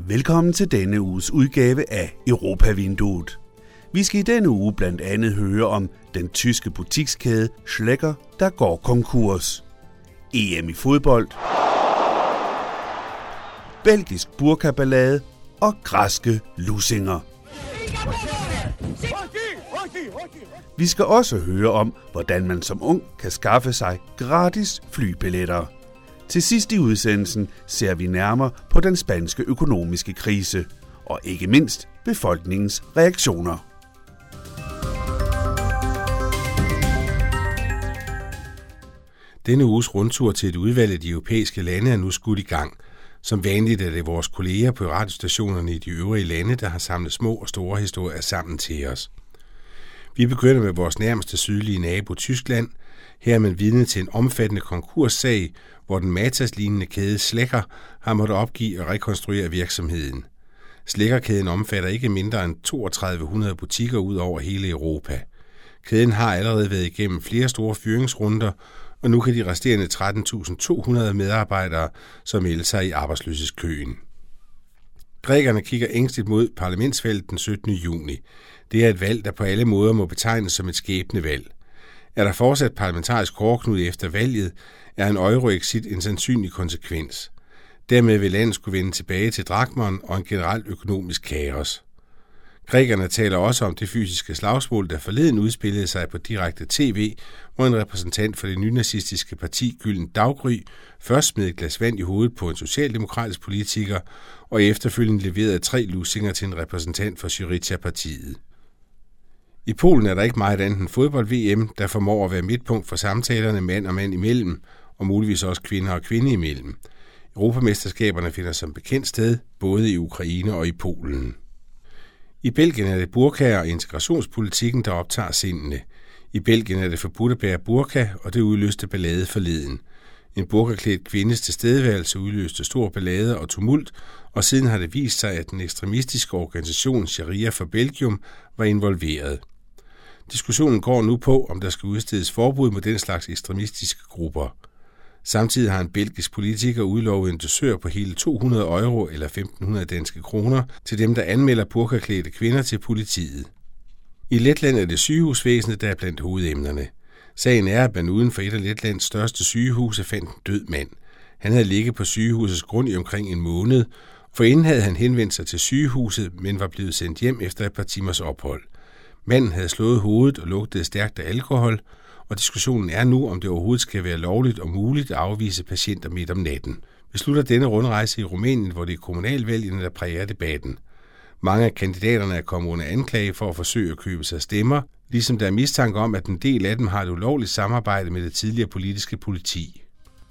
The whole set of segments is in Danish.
Velkommen til denne uges udgave af Europavinduet. Vi skal i denne uge blandt andet høre om den tyske butikskæde Schlecker, der går konkurs. EM i fodbold, belgisk burkaballade og græske lussinger. Vi skal også høre om, hvordan man som ung kan skaffe sig gratis flybilletter. Til sidst i udsendelsen ser vi nærmere på den spanske økonomiske krise, og ikke mindst befolkningens reaktioner. Denne uges rundtur til et udvalg af de europæiske lande er nu skudt i gang. Som vanligt er det vores kolleger på radiostationerne i de øvrige lande, der har samlet små og store historier sammen til os. Vi begynder med vores nærmeste sydlige nabo Tyskland. Her er man vidne til en omfattende konkurssag, hvor den Matas-lignende kæde Schlecker har måttet opgive og rekonstruere virksomheden. Schlecker-kæden omfatter ikke mindre end 3200 butikker ud over hele Europa. Kæden har allerede været igennem flere store fyringsrunder, og nu kan de resterende 13.200 medarbejdere så melde sig i arbejdsløshedskøen. Grækerne kigger ængsteligt mod parlamentsvalget den 17. juni. Det er et valg, der på alle måder må betegnes som et skæbnevalg. Er der fortsat parlamentarisk hårdknude efter valget, er en euroexit en sandsynlig konsekvens. Dermed vil landet skulle vende tilbage til drakmeren og en generelt økonomisk kaos. Grækerne taler også om det fysiske slagsmål, der forleden udspillede sig på direkte tv, hvor en repræsentant for det nynazistiske parti Gyllent Daggry først smed et glas vand i hovedet på en socialdemokratisk politiker, og efterfølgende leverede 3 lussinger til en repræsentant for Syriza-partiet. I Polen er der ikke meget andet end fodbold-VM, der formår at være midtpunkt for samtalerne mand og mand imellem, og muligvis også kvinder og kvinde imellem. Europamesterskaberne finder som bekendt sted, både i Ukraine og i Polen. I Belgien er det burkaer og integrationspolitikken, der optager sindene. I Belgien er det forbudt at bære burka, og det udløste ballade forleden. En burkaklædt kvindes tilstedeværelse udløste stor ballade og tumult, og siden har det vist sig, at den ekstremistiske organisation Sharia for Belgium var involveret. Diskussionen går nu på, om der skal udstedes forbud mod den slags ekstremistiske grupper. Samtidig har en belgisk politiker udlovet en dusør på hele 200 euro eller 1.500 danske kroner til dem, der anmelder burkaklædte kvinder til politiet. I Letland er det sygehusvæsenet, der er blandt hovedemnerne. Sagen er, at man uden for et af Letlands største sygehuse fandt en død mand. Han havde ligget på sygehusets grund i omkring en måned, for inden havde han henvendt sig til sygehuset, men var blevet sendt hjem efter et par timers ophold. Manden havde slået hovedet og lugtede stærkt af alkohol, og diskussionen er nu, om det overhovedet skal være lovligt og muligt at afvise patienter midt om natten. Vi slutter denne rundrejse i Rumænien, hvor det er kommunalvalgene, der præger debatten. Mange af kandidaterne er kommet under anklage for at forsøge at købe sig stemmer, ligesom der er mistanke om, at en del af dem har et ulovligt samarbejde med det tidligere politiske politi.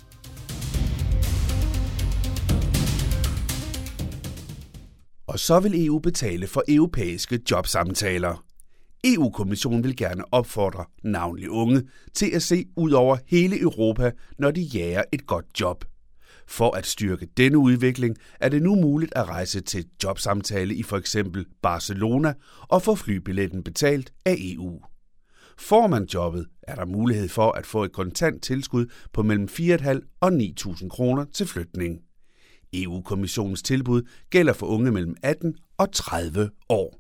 Og så vil EU betale for europæiske jobsamtaler. EU-kommissionen vil gerne opfordre navnlig unge til at se ud over hele Europa, når de jager et godt job. For at styrke denne udvikling er det nu muligt at rejse til jobsamtale i for eksempel Barcelona og få flybilletten betalt af EU. Får man jobbet, er der mulighed for at få et kontant tilskud på mellem 4.500 og 9.000 kroner til flytning. EU-kommissionens tilbud gælder for unge mellem 18 og 30 år.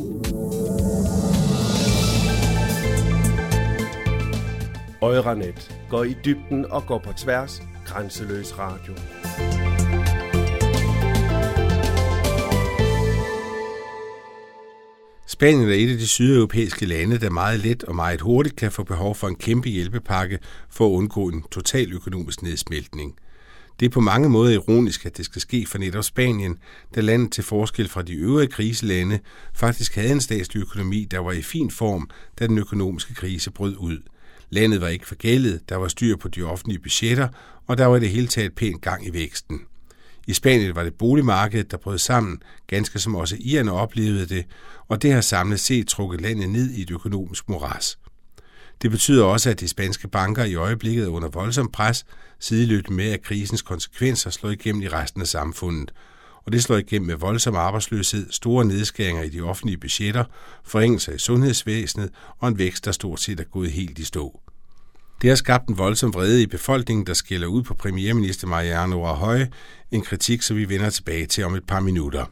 Euranet går i dybden og går på tværs. Grænseløs radio. Spanien er et af de sydeuropæiske lande, der meget let og meget hurtigt kan få behov for en kæmpe hjælpepakke for at undgå en total økonomisk nedsmeltning. Det er på mange måder ironisk, at det skal ske for netop Spanien, da landet til forskel fra de øvrige kriselande faktisk havde en statslig økonomi, der var i fin form, da den økonomiske krise brød ud. Landet var ikke forgældet, der var styr på de offentlige budgetter, og der var i det hele taget pænt gang i væksten. I Spanien var det boligmarkedet, der brød sammen, ganske som også irerne oplevede det, og det har samlet set trukket landet ned i et økonomisk moras. Det betyder også, at de spanske banker i øjeblikket er under voldsom pres, sideløbende med, at krisens konsekvenser slår igennem i resten af samfundet. Og det slår igennem med voldsom arbejdsløshed, store nedskæringer i de offentlige budgetter, forringelser i sundhedsvæsenet og en vækst, der stort set er gået helt i stå. Det har skabt en voldsom vrede i befolkningen, der skælder ud på premierminister Mariano Rajoy, en kritik, som vi vender tilbage til om et par minutter.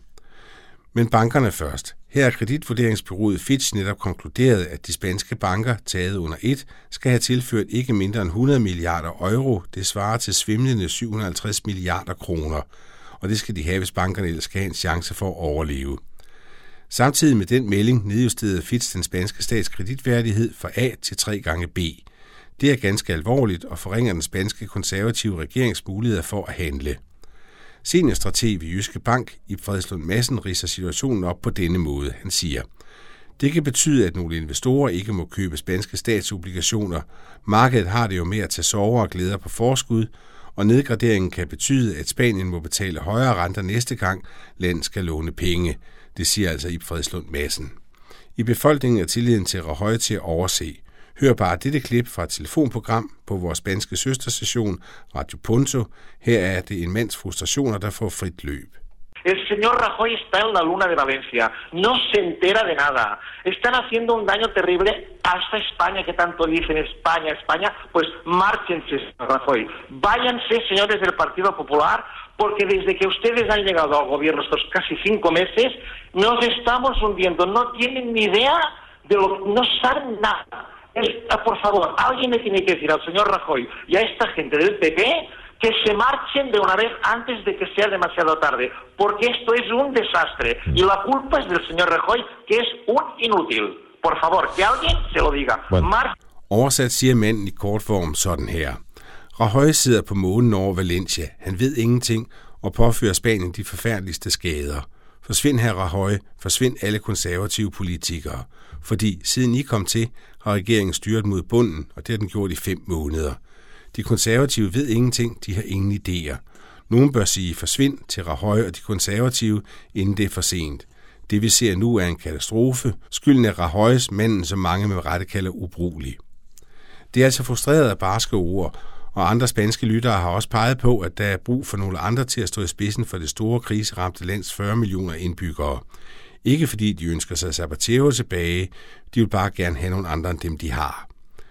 Men bankerne først. Her er kreditvurderingsbureauet Fitch netop konkluderet, at de spanske banker, taget under et, skal have tilført ikke mindre end 100 milliarder euro. Det svarer til svimlende 750 milliarder kroner. Og det skal de have, hvis bankerne ellers skal have en chance for at overleve. Samtidig med den melding nedjusterede Fitch den spanske stats kreditværdighed fra A til 3 gange B. Det er ganske alvorligt og forringer den spanske konservative regerings muligheder for at handle. Seniorstrateg ved Jyske Bank, Ib Fredslund Madsen, ridser situationen op på denne måde. Han siger, det kan betyde, at nogle investorer ikke må købe spanske statsobligationer. Markedet har det jo med at tage sorger og glæder på forskud, og nedgraderingen kan betyde, at Spanien må betale højere renter næste gang landet skal låne penge. Det siger altså Ib Fredslund Madsen. I befolkningen er tilliden til Rajoy til at overse. Hør bare dette klip fra et telefonprogram på vores spanske søsterstation Radio Punto. Her er det en mands frustrationer, der får frit løb. El señor Rajoy está en la luna de Valencia, no se entera de nada. Están haciendo un daño terrible hasta España, que tanto dicen España, pues márchense, señor Rajoy. Váyanse, señores del Partido Popular, porque desde que ustedes han llegado al gobierno estos casi 5 meses, nos estamos hundiendo. No tienen ni idea de lo que, no saben nada. Por favor, alguien le tiene que decir al señor Rajoy y a esta gente del PP que se marchen de una vez antes de que sea demasiado tarde, porque esto es un desastre y la culpa es del señor Rajoy, que es un inútil. Por favor, que alguien se lo diga. Oversat siger manden i kort form sådan her. Rajoy sidder på månen over Valencia. Han ved ingenting og påfører Spanien de forfærdeligste skader. Forsvind her, Rajoy, forsvind alle konservative politikere. Fordi siden I kom til, har regeringen styret mod bunden, og det har den gjort i 5 måneder. De konservative ved ingenting, de har ingen idéer. Nogen bør sige forsvind til Rajoy og de konservative, inden det er for sent. Det vi ser nu er en katastrofe. Skylden er Rajoys, manden som mange med rette kalder ubrugelig. Det er altså frustreret af barske ord, og andre spanske lyttere har også peget på, at der er brug for nogle andre til at stå i spidsen for det store kriseramte lands 40 millioner indbyggere. Ikke fordi de ønsker sig Zapatero tilbage, de vil bare gerne have nogle andre end dem, de har.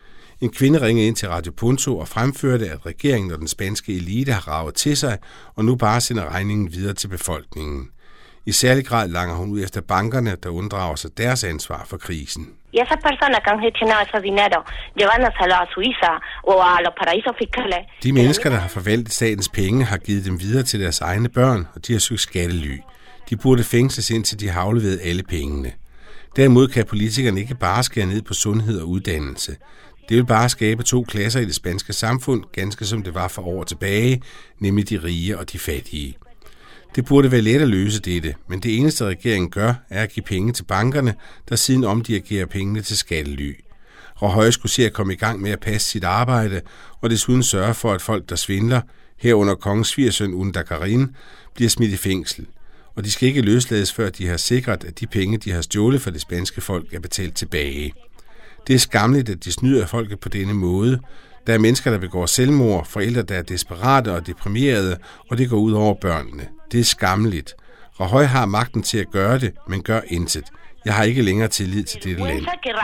En kvinde ringede ind til Radio Punto og fremførte, at regeringen og den spanske elite har raget til sig, og nu bare sender regningen videre til befolkningen. I særlig grad langer hun ud efter bankerne, der unddrager sig deres ansvar for krisen. Y esas personas que han gestionado ese dinero, llevándoselo a Suiza o a los paraísos fiscales. De mennesker, der har forvaltet statens penge, har givet dem videre til deres egne børn, og de har søgt skattely. De burde fængsles indtil de har afleveret alle pengene. Derimod kan politikerne ikke bare skære ned på sundhed og uddannelse. Det vil bare skabe 2 klasser i det spanske samfund, ganske som det var for år tilbage, nemlig de rige og de fattige. Det burde være let at løse dette, men det eneste regeringen gør, er at give penge til bankerne, der siden omdirigerer pengene til skattely. Rajoy skulle se at komme i gang med at passe sit arbejde, og desuden sørge for, at folk, der svindler, herunder kongens svigersøn Undakarin, bliver smidt i fængsel. Og de skal ikke løslades, før de har sikret, at de penge, de har stjålet fra det spanske folk, er betalt tilbage. Det er skamligt, at de snyder folket på denne måde. Der er mennesker, der begår selvmord, forældre, der er desperate og deprimerede, og det går ud over børnene. Det er skammeligt. Rajoy har magten til at gøre det, men gør intet. Jeg har ikke længere tillid til dette land.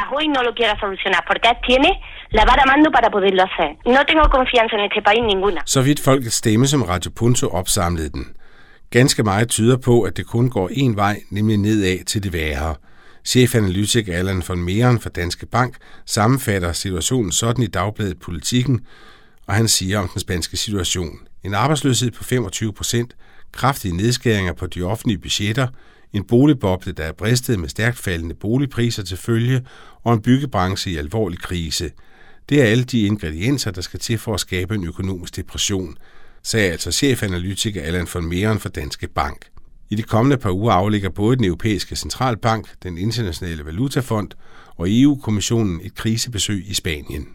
Så vidt folkets stemme, som Radio Punto opsamlede den. Ganske meget tyder på, at det kun går én vej, nemlig nedad til det værre. Chefanalytiker Allan von Meeren fra Danske Bank sammenfatter situationen sådan i dagbladet Politikken, og han siger om den spanske situation. En arbejdsløshed på 25%, kraftige nedskæringer på de offentlige budgetter, en boligboble, der er bristet med stærkt faldende boligpriser til følge, og en byggebranche i alvorlig krise. Det er alle de ingredienser, der skal til for at skabe en økonomisk depression, sagde altså chefanalytiker Allan von Meeren fra Danske Bank. I de kommende par uger aflægger både den europæiske centralbank, den internationale valutafond og EU-kommissionen et krisebesøg i Spanien.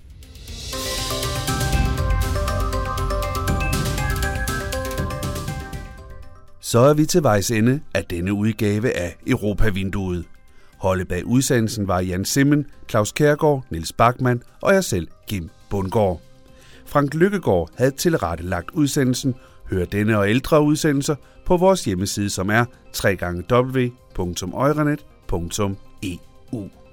Så er vi til vejs ende af denne udgave af Europavinduet. Holdet bag udsendelsen var Jan Simmen, Claus Kjærgaard, Niels Bachmann og jeg selv, Kim Bundgaard. Frank Lykkegaard havde tilrettelagt udsendelsen. Hør denne og ældre udsendelser på vores hjemmeside, som er www.euranet.eu.